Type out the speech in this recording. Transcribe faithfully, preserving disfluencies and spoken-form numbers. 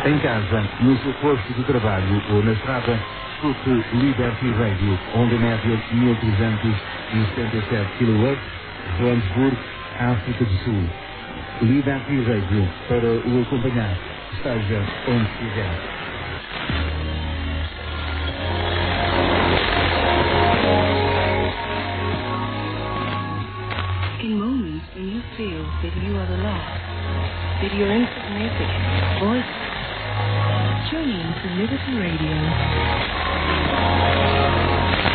Em casa, no seu posto de trabalho ou na estrada, escute Liberty Radio, onda média mil trezentos e setenta e sete quilohertz, Joanesburgo, África do Sul. Liberty Radio, para o acompanhar, esteja onde estiver. In moments when you feel that you are the lost, that you're insignificant, voice, tune in to Liberty Radio.